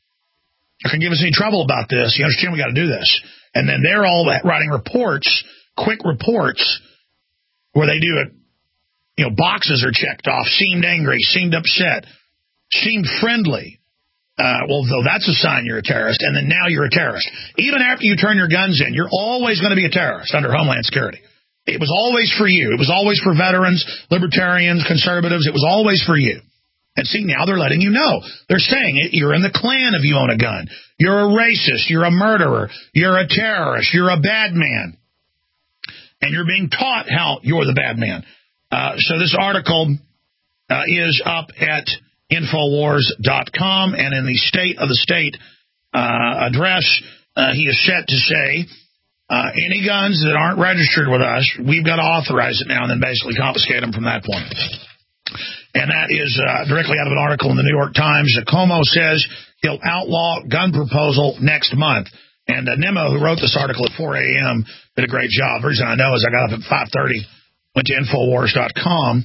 [SPEAKER 2] You can give us any trouble about this. You understand we got to do this. And then they're all writing reports, quick reports, where they do it, boxes are checked off, seemed angry, seemed upset, seemed friendly. Well, though that's a sign you're a terrorist, and then now you're a terrorist. Even after you turn your guns in, you're always going to be a terrorist under Homeland Security. It was always for you. It was always for veterans, libertarians, conservatives. It was always for you. And see, now they're letting you know. They're saying it. You're in the Klan if you own a gun. You're a racist. You're a murderer. You're a terrorist. You're a bad man. And you're being taught how you're the bad man. So this article is up at Infowars.com, and in the State of the State address, he is set to say, any guns that aren't registered with us, we've got to authorize it now and then basically confiscate them from that point. And that is directly out of an article in the New York Times. Cuomo says he'll outlaw gun proposal next month. And Nemo, who wrote this article at 4 a.m., did a great job. The reason I know is I got up at 5:30, went to Infowars.com.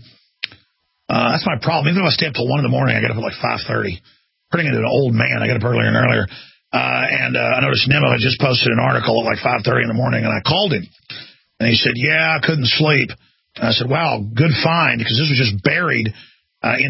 [SPEAKER 2] That's my problem. Even though I stay up till 1 in the morning, I get up at like 5:30. Turning into an old man, I get up earlier and earlier. And I noticed Nemo had just posted an article at like 5:30 in the morning, and I called him. And he said, yeah, I couldn't sleep. And I said, wow, good find, because this was just buried in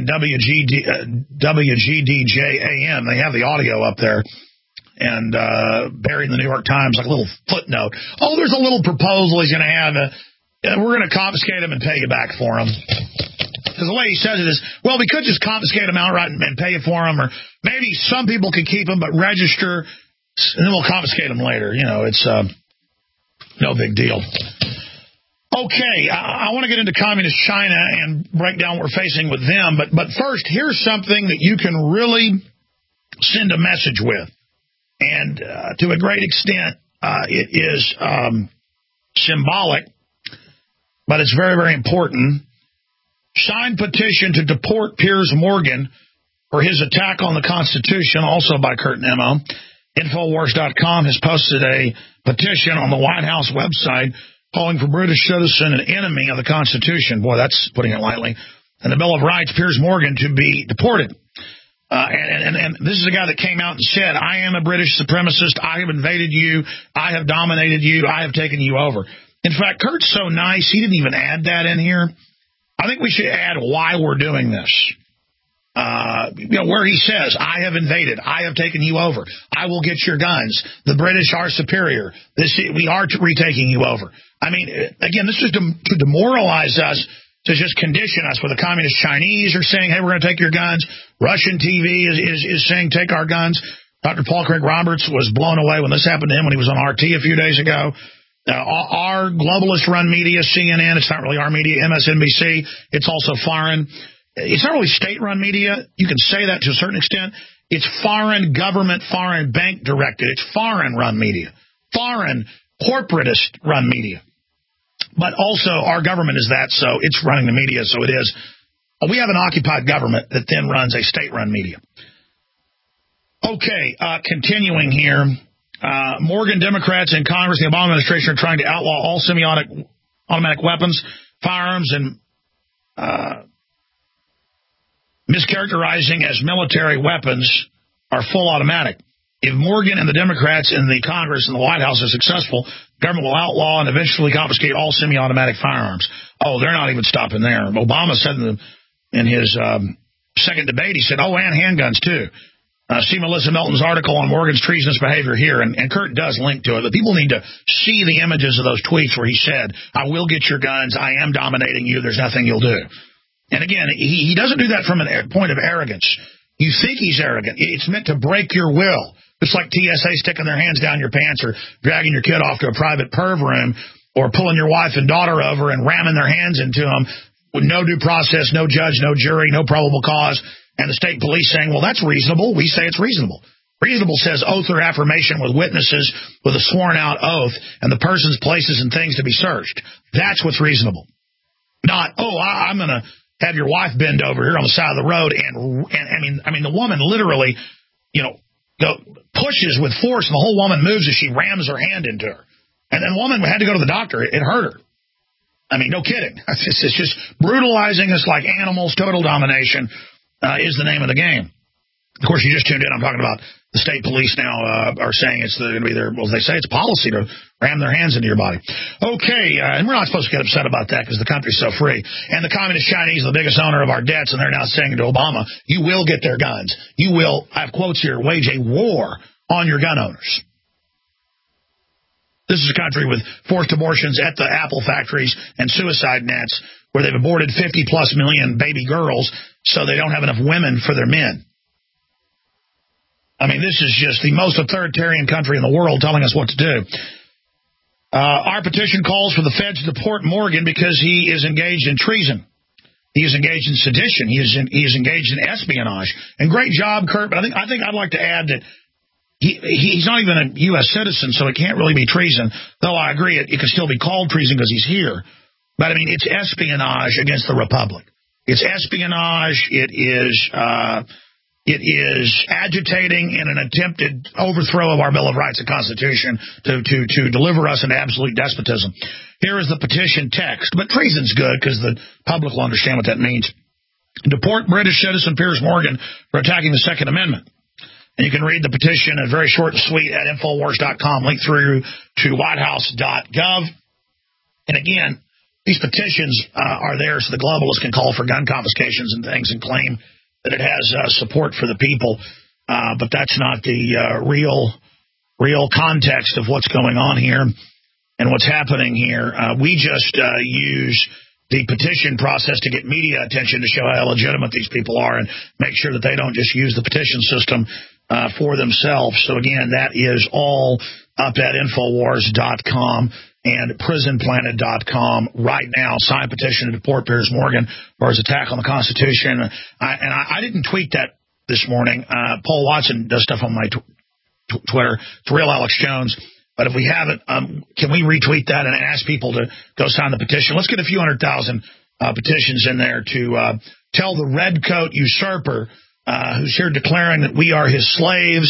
[SPEAKER 2] WGDJ AM. They have the audio up there. And buried in the New York Times, like a little footnote. Oh, there's a little proposal he's going to have. We're going to confiscate him and pay you back for him. Because the way he says it is, well, we could just confiscate him outright and pay you for him, or maybe some people could keep him but register, and then we'll confiscate him later. It's no big deal. Okay, I want to get into communist China and break down what we're facing with them. But first, here's something that you can really send a message with. And to a great extent, it is symbolic, but it's very, very important. Signed petition to deport Piers Morgan for his attack on the Constitution, also by Kurt Nemo. Infowars.com has posted a petition on the White House website calling for British citizen and enemy of the Constitution. Boy, that's putting it lightly. And the Bill of Rights, Piers Morgan, to be deported. And this is a guy that came out and said, I am a British supremacist. I have invaded you. I have dominated you. I have taken you over. In fact, Kurt's so nice, he didn't even add that in here. I think we should add why we're doing this. Where he says, I have invaded. I have taken you over. I will get your guns. The British are superior. We are retaking you over. I mean, again, this is to demoralize us, to just condition us, where the communist Chinese are saying, hey, we're going to take your guns. Russian TV is saying, take our guns. Dr. Paul Craig Roberts was blown away when this happened to him when he was on RT a few days ago. Our globalist-run media, CNN, it's not really our media, MSNBC, it's also foreign. It's not really state-run media. You can say that to a certain extent. It's foreign government, foreign bank-directed. It's foreign-run media, foreign corporatist-run media. But also our government is that, so it's running the media, so it is. We have an occupied government that then runs a state-run media. Okay, continuing here. Morgan Democrats in Congress, the Obama administration, are trying to outlaw all semi-automatic weapons, firearms, and mischaracterizing as military weapons are full automatic. If Morgan and the Democrats in the Congress and the White House are successful, the government will outlaw and eventually confiscate all semi-automatic firearms. Oh, they're not even stopping there. Obama said in his second debate, he said, and handguns too. See Melissa Milton's article on Morgan's treasonous behavior here, and Kurt does link to it, but people need to see the images of those tweets where he said, I will get your guns, I am dominating you, there's nothing you'll do. And again, he doesn't do that from a point of arrogance. You think he's arrogant. It's meant to break your will. It's like TSA sticking their hands down your pants or dragging your kid off to a private perv room or pulling your wife and daughter over and ramming their hands into them with no due process, no judge, no jury, no probable cause, and the state police saying, well, that's reasonable. We say it's reasonable. Reasonable says oath or affirmation with witnesses with a sworn-out oath and the person's places and things to be searched. That's what's reasonable. Not, I'm going to have your wife bend over here on the side of the road, and I mean, the woman literally, pushes with force, and the whole woman moves as she rams her hand into her. And then the woman had to go to the doctor. It hurt her. I mean, no kidding. It's just brutalizing us like animals. Total domination is the name of the game. Of course, you just tuned in. I'm talking about the state police now are saying it's going to be they say it's policy to ram their hands into your body. Okay, and we're not supposed to get upset about that because the country's so free. And the communist Chinese are the biggest owner of our debts, and they're now saying to Obama, you will get their guns. You will, I have quotes here, wage a war on your gun owners. This is a country with forced abortions at the Apple factories and suicide nets where they've aborted 50-plus million baby girls so they don't have enough women for their men. I mean, this is just the most authoritarian country in the world telling us what to do. Our petition calls for the feds to deport Morgan because he is engaged in treason. He is engaged in sedition. He is engaged in espionage. And great job, Kurt, but I think I'd like to add that he's not even a U.S. citizen, so it can't really be treason, though I agree it could still be called treason because he's here. But, I mean, it's espionage against the Republic. It's espionage. It is agitating in an attempted overthrow of our Bill of Rights and Constitution to deliver us into absolute despotism. Here is the petition text. But treason's good because the public will understand what that means. Deport British citizen Piers Morgan for attacking the Second Amendment. And you can read the petition, very short and sweet, at Infowars.com, link through to WhiteHouse.gov. And again, these petitions are there so the globalists can call for gun confiscations and things and claim that it has support for the people, but that's not the real context of what's going on here and what's happening here. We just use the petition process to get media attention to show how illegitimate these people are and make sure that they don't just use the petition system for themselves. So, again, that is all up at Infowars.com and PrisonPlanet.com right now. Sign petition to deport Piers Morgan for his attack on the Constitution. I didn't tweet that this morning. Paul Watson does stuff on my Twitter. It's Real Alex Jones. But if we haven't, can we retweet that and ask people to go sign the petition? Let's get a few 100,000 petitions in there to tell the redcoat usurper who's here declaring that we are his slaves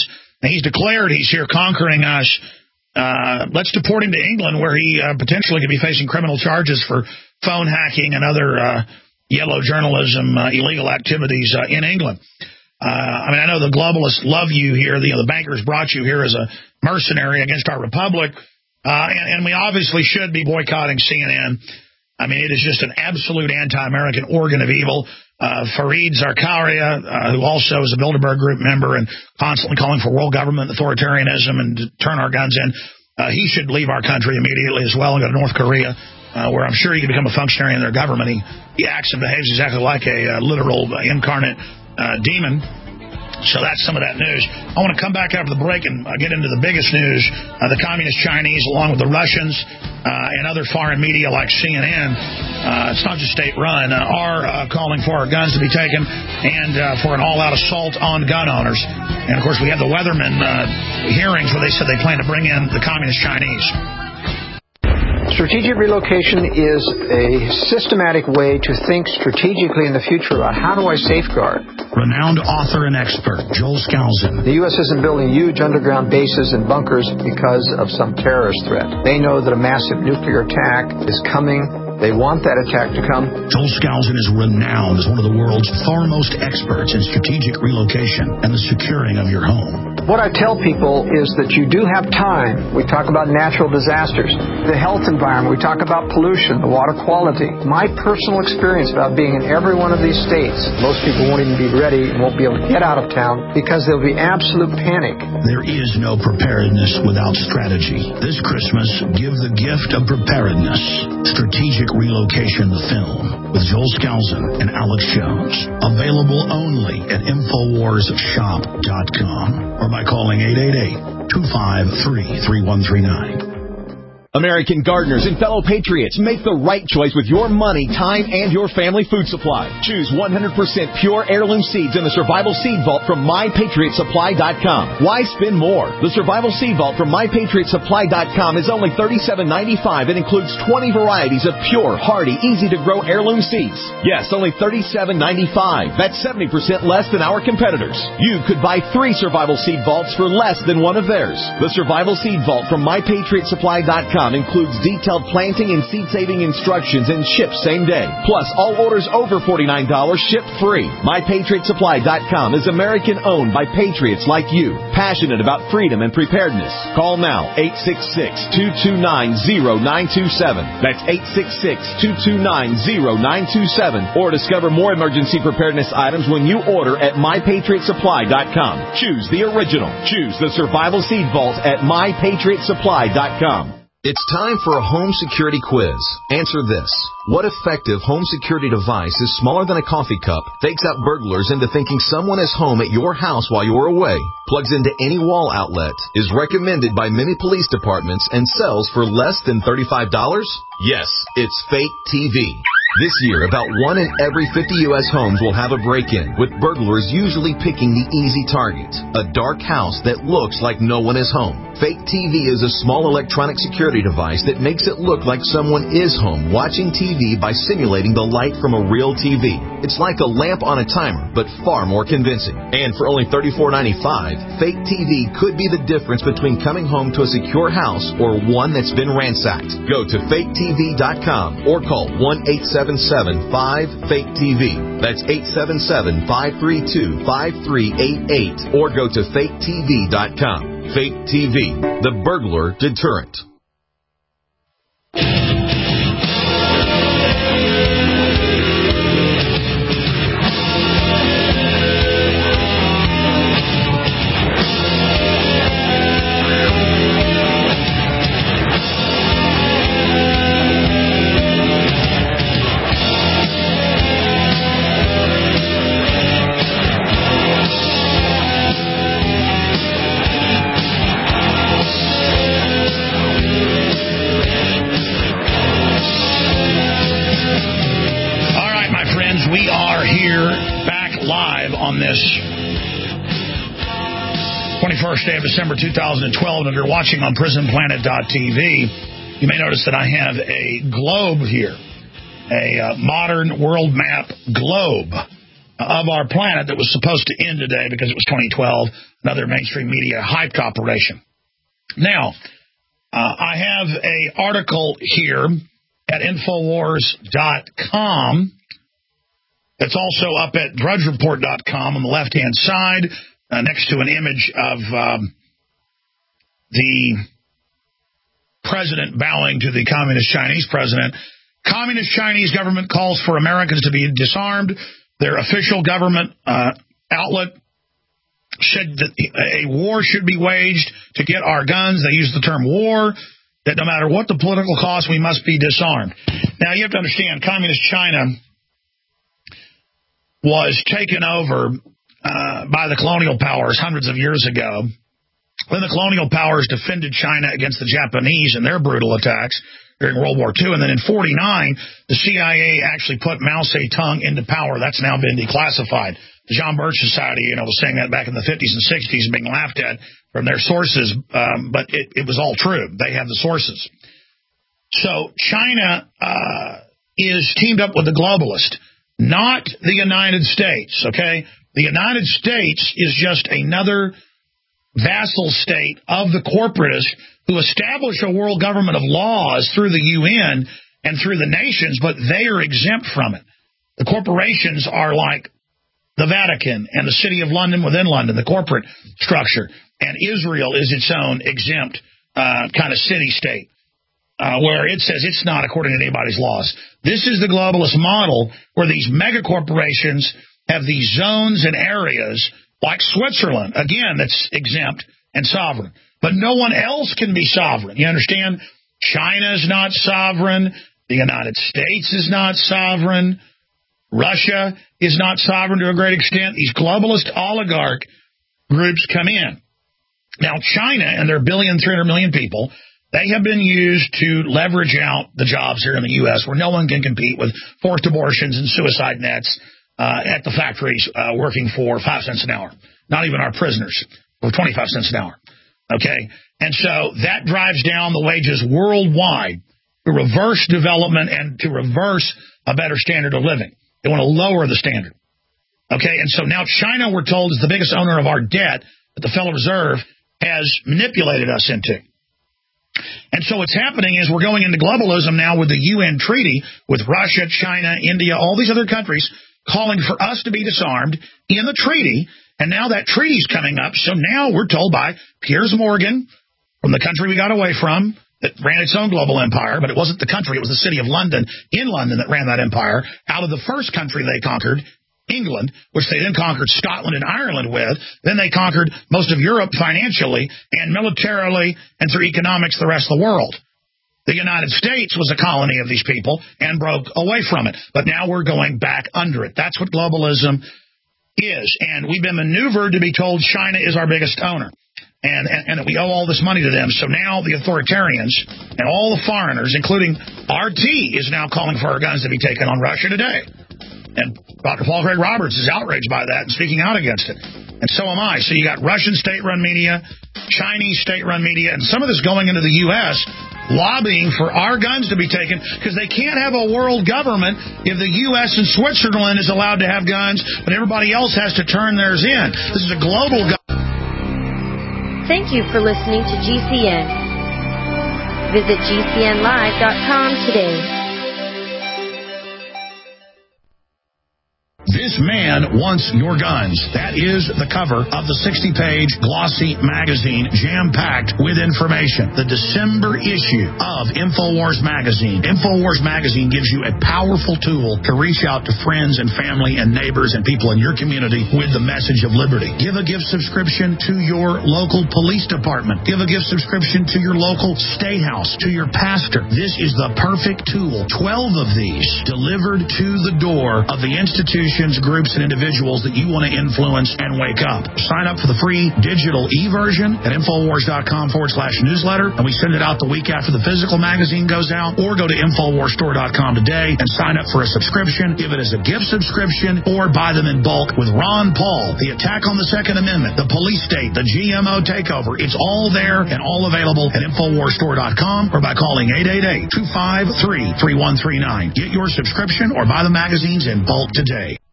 [SPEAKER 2] And he's declared he's here conquering us. Let's deport him to England, where he potentially could be facing criminal charges for phone hacking and other yellow journalism illegal activities in England. I know the globalists love you here. The bankers brought you here as a mercenary against our republic. And we obviously should be boycotting CNN. It is just an absolute anti-American organ of evil. Fareed Zakaria, who also is a Bilderberg Group member and constantly calling for world government authoritarianism and to turn our guns in, he should leave our country immediately as well and go to North Korea, where I'm sure he could become a functionary in their government. He acts and behaves exactly like a literal incarnate demon. So that's some of that news. I want to come back after the break and get into the biggest news. The Communist Chinese, along with the Russians and other foreign media like CNN, it's not just state-run, are calling for our guns to be taken and for an all-out assault on gun owners. And, of course, we have the Weatherman hearings where they said they plan to bring in the Communist Chinese.
[SPEAKER 3] Strategic relocation is a systematic way to think strategically in the future about how do I safeguard.
[SPEAKER 2] Renowned author and expert, Joel Skousen.
[SPEAKER 3] The U.S. isn't building huge underground bases and bunkers because of some terrorist threat. They know that a massive nuclear attack is coming. They want that attack to come.
[SPEAKER 2] Joel Skousen is renowned as one of the world's foremost experts in strategic relocation and the securing of your home.
[SPEAKER 3] What I tell people is that you do have time. We talk about natural disasters, the health environment. We talk about pollution, the water quality. My personal experience about being in every one of these states, most people won't even be ready and won't be able to get out of town because there'll be absolute panic.
[SPEAKER 2] There is no preparedness without strategy. This Christmas, give the gift of preparedness. Strategic Relocation, the film, with Joel Skousen and Alex Jones. Available only at InfoWarsShop.com or by calling 888-253-3139.
[SPEAKER 4] American gardeners and fellow patriots, make the right choice with your money, time, and your family food supply. Choose 100% pure heirloom seeds in the Survival Seed Vault from MyPatriotSupply.com. Why spend more? The Survival Seed Vault from MyPatriotSupply.com is only $37.95 and includes 20 varieties of pure, hardy, easy-to-grow heirloom seeds. Yes, only $37.95. That's 70% less than our competitors. You could buy 3 Survival Seed Vaults for less than one of theirs. The Survival Seed Vault from MyPatriotSupply.com includes detailed planting and seed-saving instructions and ships same day. Plus, all orders over $49 ship free. MyPatriotSupply.com is American-owned by patriots like you, passionate about freedom and preparedness. Call now, 866-229-0927. That's 866-229-0927. Or discover more emergency preparedness items when you order at MyPatriotSupply.com. Choose the original. Choose the Survival Seed Vault at MyPatriotSupply.com.
[SPEAKER 5] It's time for a home security quiz. Answer this. What effective home security device is smaller than a coffee cup, fakes out burglars into thinking someone is home at your house while you're away, plugs into any wall outlet, is recommended by many police departments, and sells for less than $35? Yes, it's Fake TV. This year, about 1 in every 50 U.S. homes will have a break-in, with burglars usually picking the easy target, a dark house that looks like no one is home. Fake TV is a small electronic security device that makes it look like someone is home watching TV by simulating the light from a real TV. It's like a lamp on a timer, but far more convincing. And for only $34.95, Fake TV could be the difference between coming home to a secure house or one that's been ransacked. Go to faketv.com or call 1-877-5-FAKE-TV. That's 877-532-5388. Or go to faketv.com. Fake TV, the burglar deterrent.
[SPEAKER 2] On this 21st day of December 2012, and if you're watching on PrisonPlanet.tv, you may notice that I have a globe here, a modern world map globe. of our planet that was supposed to end today because it was 2012, another mainstream media hyped operation. Now, I have an article here at Infowars.com that's also up at DrudgeReport.com on the left-hand side, next to an image of the president bowing to the Communist Chinese president. Communist Chinese government calls for Americans to be disarmed. Their official government outlet said that a war should be waged to get our guns. They use the term war, that no matter what the political cost, we must be disarmed. Now, you have to understand, Communist China was taken over by the colonial powers hundreds of years ago. When the colonial powers defended China against the Japanese in their brutal attacks during World War II, and then in 1949, the CIA actually put Mao Zedong into power. That's now been declassified. The John Birch Society, was saying that back in the 50s and 60s and being laughed at from their sources, but it was all true. They have the sources. So China is teamed up with the globalist, not the United States, okay? The United States is just another vassal state of the corporatists who establish a world government of laws through the UN and through the nations, but they are exempt from it. The corporations are like the Vatican and the City of London within London, the corporate structure. And Israel is its own exempt kind of city-state, where it says it's not according to anybody's laws. This is the globalist model where these mega corporations have these zones and areas like Switzerland, again, that's exempt and sovereign. But no one else can be sovereign. You understand? China's not sovereign. The United States is not sovereign. Russia is not sovereign to a great extent. These globalist oligarch groups come in. Now, China and their 1.3 billion people, they have been used to leverage out the jobs here in the U.S. where no one can compete with forced abortions and suicide nets at the factories working for 5 cents an hour. Not even our prisoners for 25 cents an hour. Okay? And so that drives down the wages worldwide to reverse development and to reverse a better standard of living. They want to lower the standard. Okay? And so now China, we're told, is the biggest owner of our debt that the Federal Reserve has manipulated us into. And so what's happening is we're going into globalism now with the UN treaty with Russia, China, India, all these other countries calling for us to be disarmed in the treaty, and now that treaty's coming up, so now we're told by Piers Morgan, from the country we got away from, that ran its own global empire, but it wasn't the country, it was the city of London, in London, that ran that empire, out of the first country they conquered, England, which they then conquered Scotland and Ireland with, then they conquered most of Europe financially, and militarily, and through economics, the rest of the world. The United States was a colony of these people and broke away from it. But now we're going back under it. That's what globalism is. And we've been maneuvered to be told China is our biggest owner and that we owe all this money to them. So now the authoritarians and all the foreigners, including RT, is now calling for our guns to be taken on Russia today. And Dr. Paul Craig Roberts is outraged by that and speaking out against it. And so am I. So you got Russian state-run media, Chinese state-run media, and some of this going into the U.S., lobbying for our guns to be taken because they can't have a world government if the U.S. and Switzerland is allowed to have guns, but everybody else has to turn theirs in. This is a global
[SPEAKER 6] Thank you for listening to GCN. Visit GCNlive.com today.
[SPEAKER 2] This man wants your guns. That is the cover of the 60-page glossy magazine, jam-packed with information. The December issue of InfoWars magazine. InfoWars magazine gives you a powerful tool to reach out to friends and family and neighbors and people in your community with the message of liberty. Give a gift subscription to your local police department. Give a gift subscription to your local state house, to your pastor. This is the perfect tool. 12 of these delivered to the door of the institution, groups, and individuals that you want to influence and wake up. Sign up for the free digital e-version at Infowars.com/newsletter, and we send it out the week after the physical magazine goes out, or go to InfoWarsStore.com today and sign up for a subscription, give it as a gift subscription, or buy them in bulk with Ron Paul, the attack on the Second Amendment, the police state, the GMO takeover. It's all there and all available at InfoWarsStore.com or by calling 888-253-3139. Get your subscription or buy the magazines in bulk today.